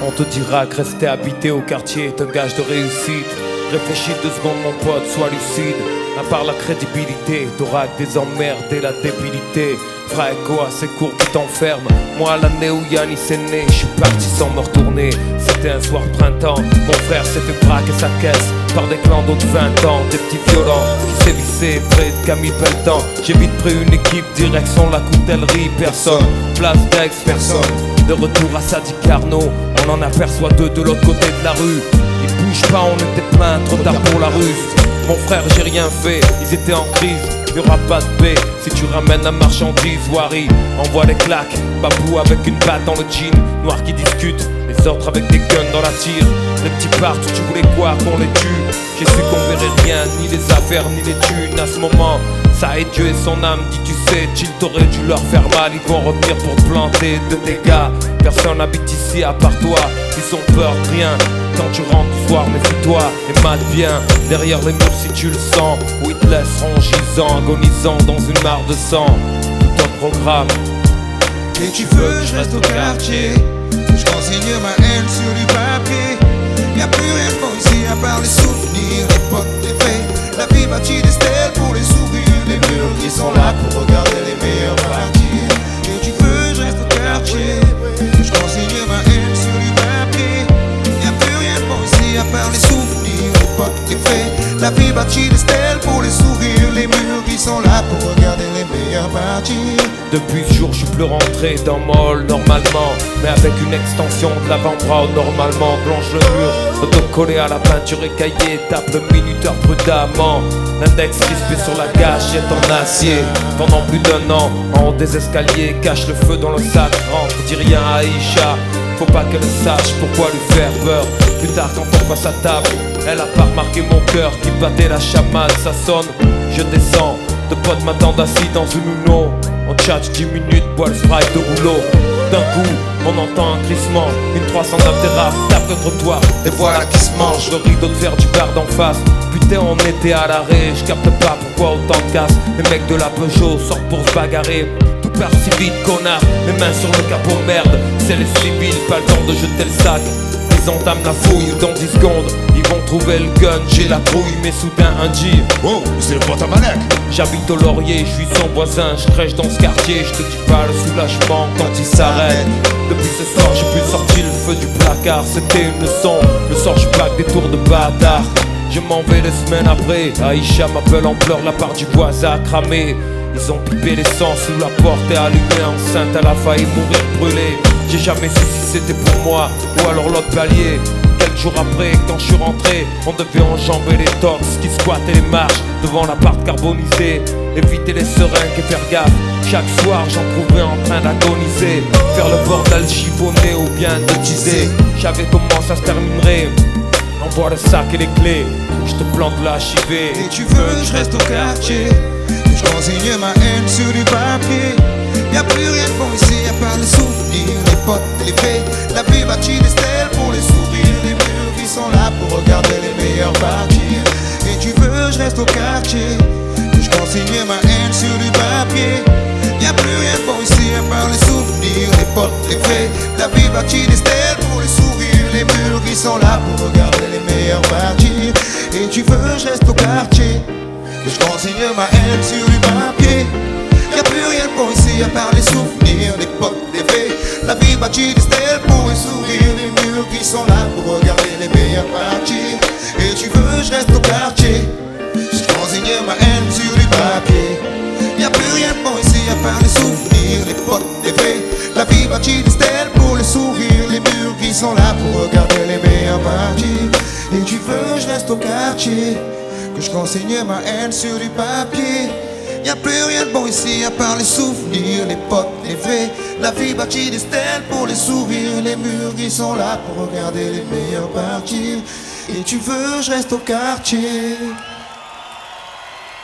On te dira que rester habité au quartier est un gage de réussite. Réfléchis 2 secondes mon pote, sois lucide. À part la crédibilité, t'auras que des emmerdes et la débilité. Frère, quoi, c'est court, tu t'enfermes. Moi, l'année où Yannis est né, je suis parti sans me retourner. C'était un soir de printemps, mon frère s'est fait braquer sa caisse par des clans d'autres 20 ans, des petits violents qui sévissaient près de Camille Pelletan. J'ai vite pris une équipe, direction la coutellerie, personne. Place d'Aix, personne. De retour à Sadi Carnot, on en aperçoit 2 de l'autre côté de la rue. Ils bougent pas, on était plein, trop tard pour la ruse. Mon frère, j'ai rien fait, ils étaient en crise. Y'aura pas de paix si tu ramènes la marchandise. Wari envoie des claques, Babou avec une batte dans le jean. Noir qui discute, les autres avec des guns dans la tire. Les petits partent, tu voulais quoi qu'on les tue. J'ai su qu'on verrait rien, ni les affaires ni les thunes. À ce moment, ça est Dieu et son âme. Dis tu sais, Chill t'aurais dû leur faire mal. Ils vont revenir pour te planter de dégâts. Personne n'habite ici à part toi, ils ont peur de rien. Quand tu rentres du soir, méfie-toi et mate bien derrière les murs si tu le sens. Ou ils te laisseront gisant, agonisant dans une mare de sang. Tout un programme. Et tu veux, je reste au quartier. Je consigne ma haine sur du papier. Y'a plus rien de bon ici à part les souvenirs, les potes, les faits. La vie bâtit des stèles pour les sourires, les murs qui sont là pour regarder les meilleurs parties. Et tu veux, je reste au quartier. Je consigne ma haine sur du papier. Y'a plus rien de bon ici à part les souvenirs, les potes, les faits. La vie bâtit des stèles pour les sourires, les murs qui sont là pour regarder les meilleurs parties. Depuis ce jour, je suis plus rentré dans Moll normalement, mais avec une extension de l'avant-bras normalement. Blanche le mur, autocollé à la peinture écaillée, tape le minuteur prudemment. L'index crispé sur la gâchette en acier. Pendant plus d'1 an, en haut des escaliers, cache le feu dans le sac, rentre, dis rien à Aïcha. Faut pas qu'elle sache pourquoi lui faire peur. Plus tard quand on passe à table, elle a pas remarqué mon cœur qui battait la chamade. Ça sonne, je descends, deux potes m'attendent assis dans une Uno. On tchatche 10 minutes, boit le Sprite de rouleau. D'un coup, on entend un crissement. Une 309 dérape, tape le trottoir. Et voilà qui se mange, le rideau de fer du bar d'en face. Putain, on était à l'arrêt, je capte pas pourquoi autant de casse. Les mecs de la Peugeot sortent pour se bagarrer. Tout part si vite, connard, les mains sur le capot, merde. C'est les civils, pas le temps de jeter le sac. Ils entament la fouille dans 10 secondes. Ils vont trouver le gun, j'ai la trouille, mais soudain un G. Oh, c'est le pote à Malek. J'habite au Laurier, je suis son voisin, je crèche dans ce quartier, je te dis pas le soulagement quand il s'arrête. Depuis ce soir, j'ai pu sortir le feu du placard, c'était une leçon. Le soir, je plaque des tours de bâtard. Je m'en vais 2 semaines après, Aïcha m'appelle en pleurs, la part du voisin a cramé. Ils ont pipé l'essence sous la porte et allumé enceinte, elle a failli mourir brûlée. J'ai jamais su si c'était pour moi ou alors l'autre palier. Quelques jours après, quand je suis rentré, on devait enjamber les tox qui squattaient les marches devant l'appart carbonisé. Éviter les seringues et faire gaffe. Chaque soir, j'en trouvais en train d'agoniser. Faire le bordel chiffonné ou bien déguisé. J'avais comment ça se terminerait. Envoie le sac et les clés, je te plante la chivée. Et tu veux, je reste au quartier. Je consigne ma haine sur du papier. Y'a plus rien de bon ici à part les souvenirs, les potes et les faits. La vie bâtit des stèles pour les sourires, les murs qui sont là pour regarder les meilleurs parties. Et tu veux, je reste au quartier. Je consigne ma haine sur du papier. Y'a plus rien de bon ici à part les souvenirs, les potes, les faits. La vie bâtit des stèles pour les sourires, les murs qui sont là pour regarder les meilleurs parties. Et tu veux, je reste au quartier. Je consigne ma haine sur du papier. Y'a plus rien de bon ici à part les souvenirs, les potes, les faits. La vie bâtit des stèles pour les sourires, les murs qui sont là pour regarder les meilleurs parties. Et tu veux, je reste au quartier. Je consigne ma haine sur du papier. Y'a plus rien de bon ici à part les souvenirs, les potes, les faits. La vie bâtit des stèles pour les sourires, les murs qui sont là pour regarder les meilleurs parties. Et tu veux, je reste au quartier. Que je consigne ma haine sur du papier. Y'a plus rien de bon ici à part les souvenirs, les potes, les faits. La vie bâtit des stèles pour les sourires, les murs qui sont là pour regarder les meilleurs parties. Et tu veux, je reste au quartier.